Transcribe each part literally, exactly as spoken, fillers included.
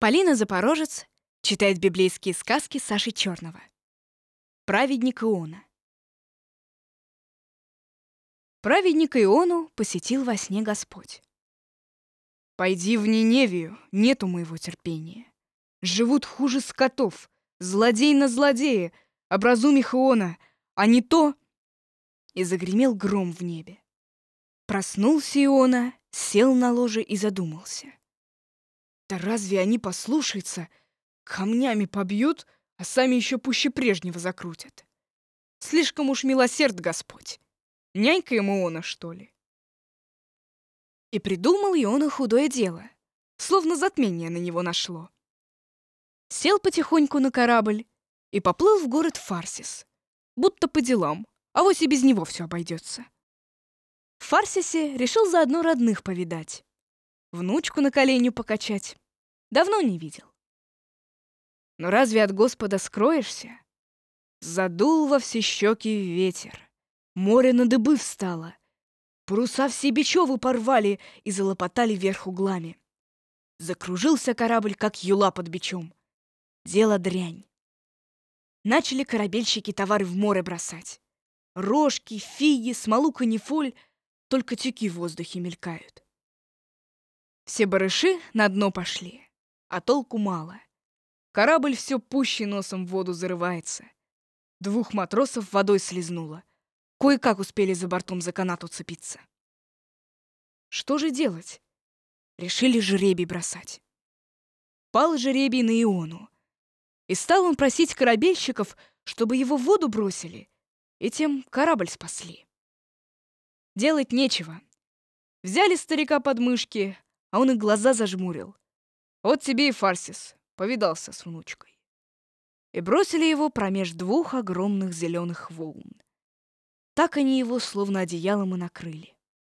Полина Запорожец читает библейские сказки Саши Черного. Праведник Иона. Праведника Иону посетил во сне Господь. «Пойди в Ниневию, нету моего терпения. Живут хуже скотов, злодей на злодея, образум их Иона, а не то...» И загремел гром в небе. Проснулся Иона, сел на ложе и задумался. Да разве они послушаются, камнями побьют, а сами еще пуще прежнего закрутят? Слишком уж милосерд Господь. Нянька ему Иона, что ли? И придумал Иона худое дело, словно затмение на него нашло. Сел потихоньку на корабль и поплыл в город Фарсис, будто по делам, а вось и без него все обойдется. В Фарсисе решил заодно родных повидать, внучку на коленю покачать. Давно не видел. Но разве от Господа скроешься? Задул во все щеки ветер, море на дыбы встало, паруса все бечевы порвали и залопотали вверх углами. Закружился корабль, как юла под бичом. Дело дрянь. Начали корабельщики товары в море бросать. Рожки, фиги, смолу, канифоль, только тюки в воздухе мелькают. Все барыши на дно пошли, а толку мало. Корабль все пуще носом в воду зарывается. Двух матросов водой слезнуло. Кое-как успели за бортом за канат уцепиться. Что же делать? Решили жребий бросать. Пал жребий на Иону. И стал он просить корабельщиков, чтобы его в воду бросили, и тем корабль спасли. Делать нечего. Взяли старика под мышки, а он и глаза зажмурил. Вот тебе и Фарсис, повидался с внучкой. И бросили его промеж двух огромных зеленых волн. Так они его словно одеялом и накрыли.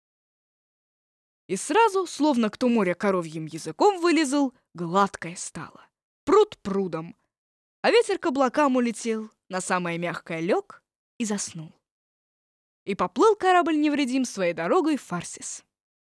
И сразу, словно кто море коровьим языком вылезал, гладкое стало. Пруд прудом. А ветер к облакам улетел, на самое мягкое лег и заснул. И поплыл корабль невредим своей дорогой в Фарсис.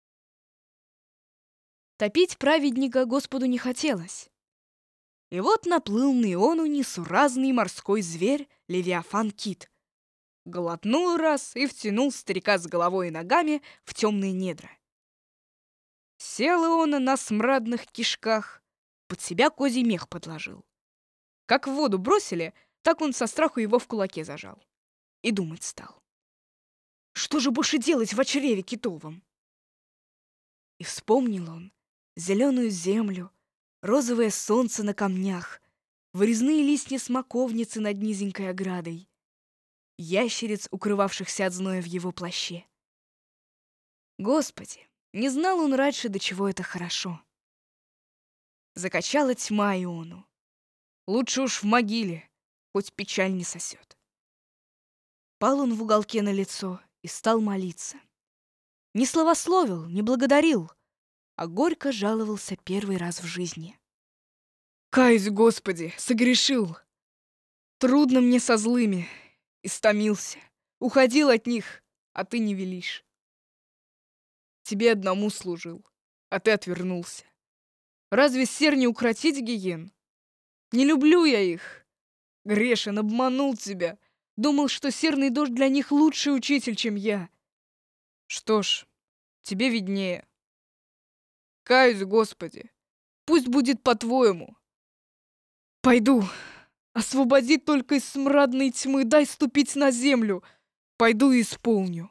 Топить праведника Господу не хотелось. И вот наплыл на Иону несуразный морской зверь Левиафан-кит. Глотнул раз и втянул старика с головой и ногами в темные недра. Сел Иона на смрадных кишках, под себя козий мех подложил. Как в воду бросили, так он со страху его в кулаке зажал. И думать стал. Что же больше делать в чреве китовом? И вспомнил он зеленую землю, розовое солнце на камнях, вырезные листья смоковницы над низенькой оградой, ящериц, укрывавшихся от зноя в его плаще. Господи, не знал он раньше, до чего это хорошо. Закачала тьма Иону. Лучше уж в могиле, хоть печаль не сосет. Пал он в уголке на лицо и стал молиться. Не славословил, не благодарил, а горько жаловался первый раз в жизни. «Каюсь, Господи, согрешил! Трудно мне со злыми, истомился, уходил от них, а ты не велишь. Тебе одному служил, а ты отвернулся. Разве сер не укротить гиен? Не люблю я их. Грешен, обманул тебя, думал, что серный дождь для них лучший учитель, чем я. Что ж, тебе виднее. Каюсь, Господи, пусть будет по-твоему. Пойду, освободи только из смрадной тьмы, дай ступить на землю. Пойду и исполню».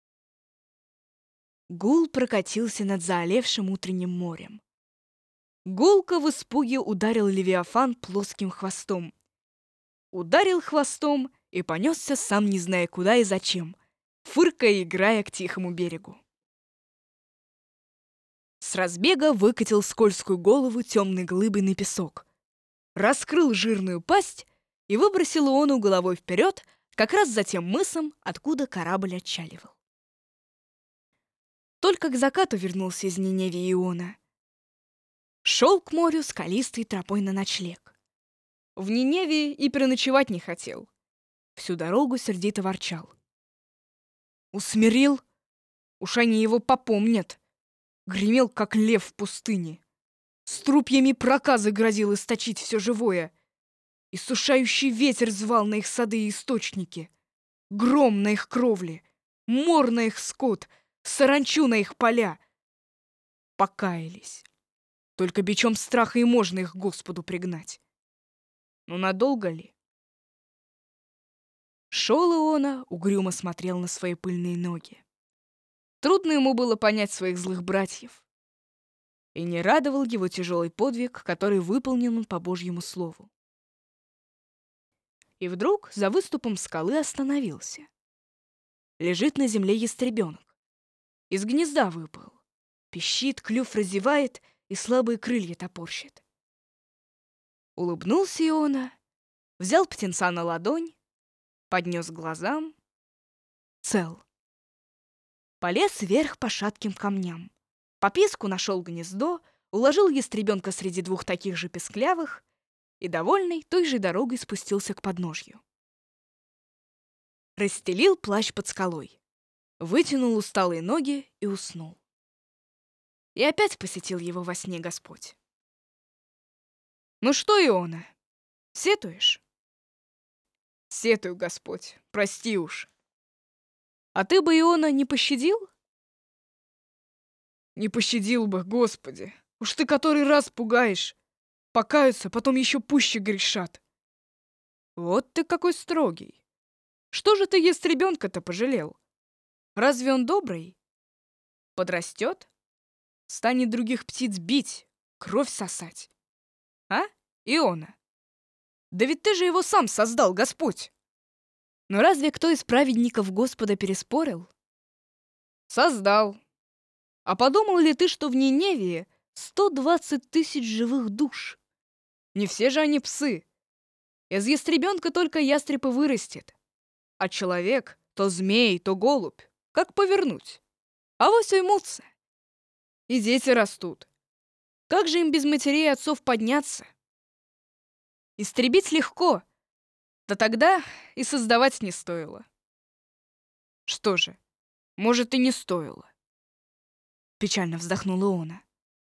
Гул прокатился над заолевшим утренним морем. Гулко в испуге ударил Левиафан плоским хвостом. Ударил хвостом и понесся, сам не зная куда и зачем, фыркая и играя к тихому берегу. С разбега выкатил скользкую голову темной глыбой на песок, раскрыл жирную пасть и выбросил Иону головой вперед, как раз за тем мысом, откуда корабль отчаливал. Только к закату вернулся из Ниневии Иона. Шел к морю скалистой тропой на ночлег. В Ниневии и переночевать не хотел. Всю дорогу сердито ворчал. Усмирил, уж они его попомнят. Гремел, как лев в пустыне. струпьями проказы грозил источить все живое. Иссушающий ветер звал на их сады и источники. Гром на их кровли, мор на их скот, саранчу на их поля. Покаялись. Только бичом страха и можно их Господу пригнать. Но надолго ли? Шел Иона, угрюмо смотрел на свои пыльные ноги. Трудно ему было понять своих злых братьев. И не радовал его тяжелый подвиг, который выполнен он по Божьему слову. И вдруг за выступом скалы остановился. Лежит на земле ястребенок. Из гнезда выпал. Пищит, клюв разевает и слабые крылья топорщит. Улыбнулся Иона, взял птенца на ладонь, поднес к глазам. Цел. Полез вверх по шатким камням. По писку нашел гнездо, уложил ястребенка среди двух таких же песклявых и, довольный, той же дорогой спустился к подножью. Расстелил плащ под скалой, вытянул усталые ноги и уснул. И опять посетил его во сне Господь. «Ну что, Иона, сетуешь?» «Сетую, Господь, прости уж». «А ты бы, Иона, не пощадил?» «Не пощадил бы, Господи, уж ты который раз пугаешь. Покаются, потом еще пуще грешат». «Вот ты какой строгий. Что же ты ястребенка-то пожалел? Разве он добрый? Подрастет, станет других птиц бить, кровь сосать. А, Иона? Да ведь ты же его сам создал, Господь!» Но разве кто из праведников Господа переспорил? Создал. А подумал ли ты, что в Ниневии сто двадцать тысяч живых душ? Не все же они псы. Из ястребенка только ястреб и вырастет. А человек то змей, то голубь. Как повернуть? А вось уймутся. И дети растут. Как же им без матерей и отцов подняться? Истребить легко, да тогда и создавать не стоило. Что же, может, и не стоило. Печально вздохнула Иона.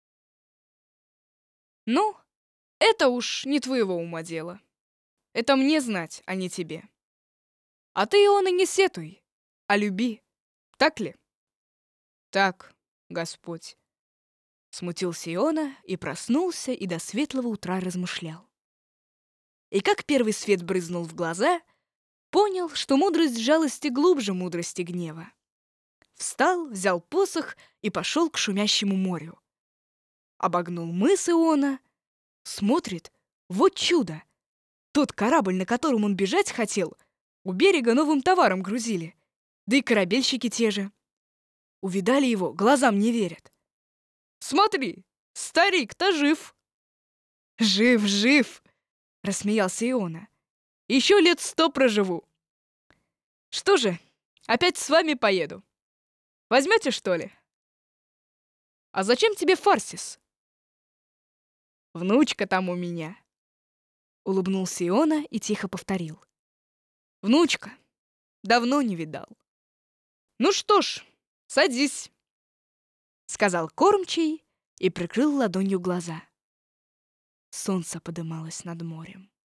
Ну, это уж не твоего ума дело. Это мне знать, а не тебе. А ты, Иона, не сетуй, а люби. Так ли? Так, Господь. Смутился Иона и проснулся, и до светлого утра размышлял. И как первый свет брызнул в глаза, понял, что мудрость жалости глубже мудрости гнева. Встал, взял посох и пошел к шумящему морю. Обогнул мыс Иона, смотрит, вот чудо! Тот корабль, на котором он бежать хотел, у берега новым товаром грузили, да и корабельщики те же. Увидали его, глазам не верят. «Смотри, старик-то жив!» «Жив, жив!» — рассмеялся Иона. «Еще лет сто проживу. Что же, опять с вами поеду. Возьмете, что ли?» «А зачем тебе Фарсис?» «Внучка там у меня», — улыбнулся Иона и тихо повторил. «Внучка, давно не видал». «Ну что ж, садись», — сказал кормчий и прикрыл ладонью глаза. Солнце подымалось над морем.